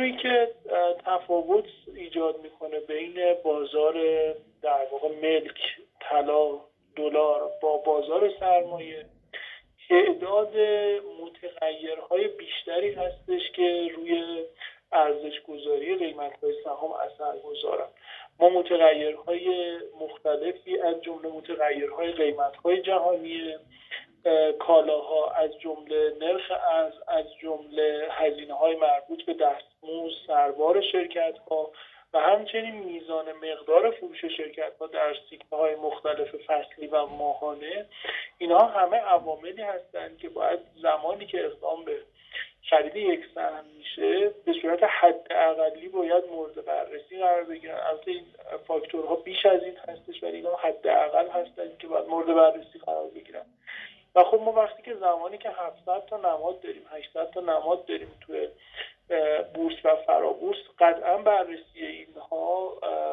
موضوعی که تفاوت ایجاد میکنه بین بازار در واقع ملک، طلا، دلار با بازار سرمایه، تعداد متغیرهای بیشتری هستش که روی ارزش گذاری قیمت‌های سهام اثر گذارن. ما متغیرهای مختلفی از جمله متغیرهای قیمت‌های جهانی کالاها، از جمله نرخ ارز، از جمله هزینه‌های مربوط به دستمزد، سربار شرکت‌ها و همچنین میزان مقدار فروش شرکت‌ها در سیکل‌های مختلف فصلی و ماهانه، اینها همه عواملی هستند که باید زمانی که اقدام به خرید یک سهم میشه به صورت حداقلی باید مورد بررسی قرار بگیرن. البته این فاکتورها بیش از این هستش ولی اینا حداقل هستند که باید مورد بررسی قرار بگیرن. و خب ما وقتی که زمانی که 700 تا نماد داریم، 800 تا نماد داریم توی بورس و فرابورس، قطعا بررسی اینها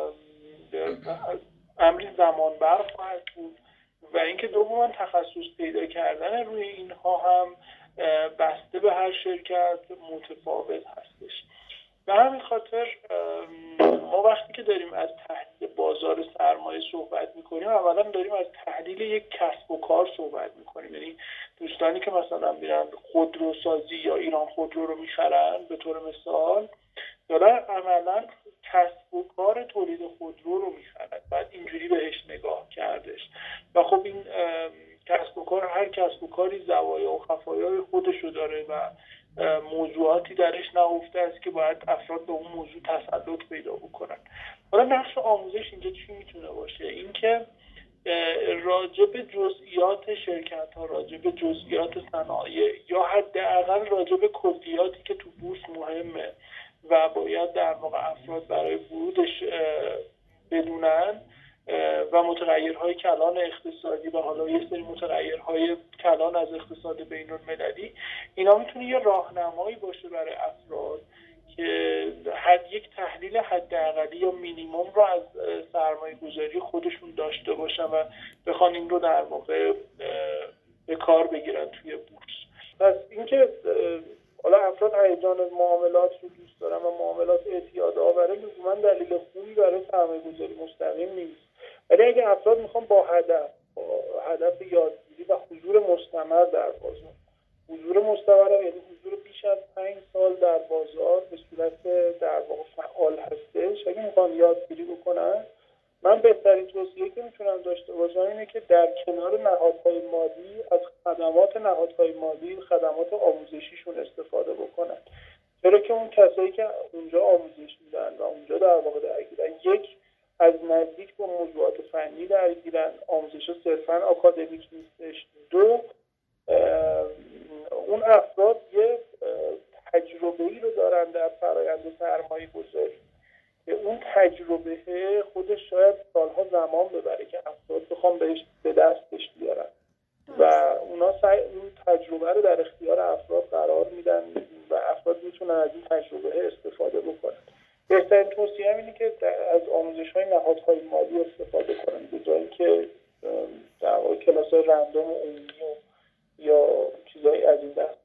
امری زمان بر خواهد بود و اینکه دوما تخصص پیدا کردن روی اینها هم بسته به هر شرکت متفاوت هستش. به همین خاطر ما وقتی که داریم از تحلیل بازار سرمایه صحبت میکنیم، اولا داریم از تحلیل یک کسب و کار صحبت میکنیم. یعنی دوستانی که مثلا میرن خودروسازی یا ایران خودرو رو میخرن به طور مثال، دارن عملا کسب و کار تولید خودرو رو میخرن، بعد اینجوری بهش نگاه کردش. و خب این کسب و کار، هر کسب و کاری زوایا و خفایای خودشو داره و موضوعاتی درش نهفته است که باید افراد به اون موضوع تسلط پیدا بکنن. حالا نقش آموزش اینجا چی میتونه باشه؟ اینکه راجع به جزئیات شرکت ها، راجع به جزئیات صنایع یا حداقل راجع به کلیاتی که تو بورس مهمه و باید در واقع افراد برای ورودش بدونن و متغیرهای کلان اقتصادی و حالا یه سری متغیرهای کلان از اقتصاد بین‌المللی، اینا میتونه یه راهنمایی باشه برای افراد که یک تحلیل حداقلی یا مینیمم رو از سرمایه گذاری خودشون داشته باشن و بخوان این رو در واقع به کار بگیرن توی بورس. پس اینکه حالا افراد هیجان معاملات رو دوست دارن و معاملات اعتیاد آوره لزوما دلیل خوبی برای سرمایه گذاری مستقیم نیست. ولی اگه افراد میخوان با هدف یادگیری و حضور مستمر در بازار، حضور مستمر یعنی حضور بیش از 5 سال در بازار به صورت در واقع فعال هستش، اگه میخوان یادگیری بکنن، من بهترین توصیه که میتونم داشته باشم اینه که در کنار نهادهای مالی از خدمات نهادهای مالی، خدمات آموزشیشون استفاده بکنن. چرا که اون کسایی که اونجا آموزش میدن و اونجا در واقع درگیرن، یک، از نزدیک با موضوعات فنی درگیرن، آموزش صرفاً آکادمیک نیستش. دو، اون افراد یه تجربه‌ای رو دارن در فرآیند سرمایه گذاری که اون تجربه خودش شاید سالها زمان ببره که افراد بخوام بهش به دستش بیارن و اونا اون تجربه رو در اختیار افراد قرار میدن و افراد میتونن از این تجربه استفاده بکنن. بهترین توصیه اینه که از آموزش‌های نهادهای مالی استفاده کنن به جایی که در واقع کلاس‌های رندوم و عمومی یا چیزایی از این دست